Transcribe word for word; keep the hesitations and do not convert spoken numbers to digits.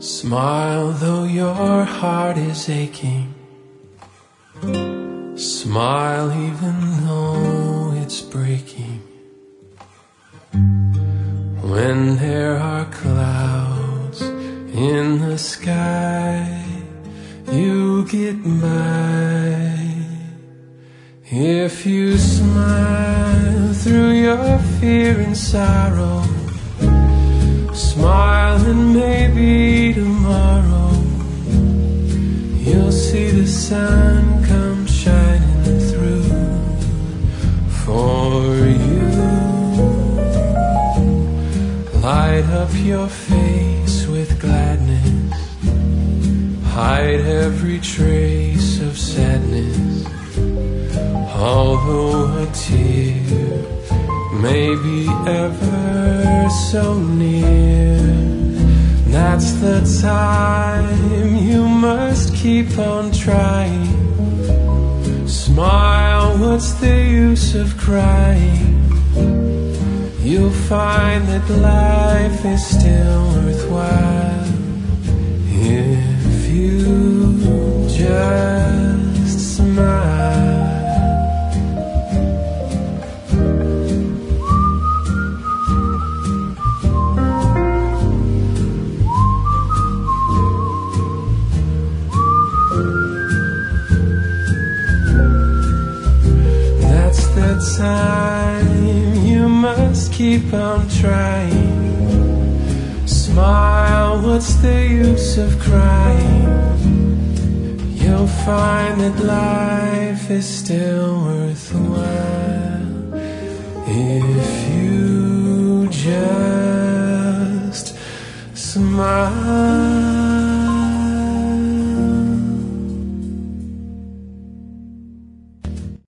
Smile though your heart is aching. Smile even though it's breaking. When there are clouds in the sky, you get by. If you smile through your fear and sorrow, smile and maybe tomorrow you'll see the sun come shining through for you. Light up your face with gladness, hide every trace of sadness. Although a tear may be ever so near, that's the time you must keep on trying. Smile, what's the use of crying? You'll find that life is still worthwhile if you just smile. Time you must keep on trying. Smile, what's the use of crying? You'll find that life is still worthwhile if you just smile.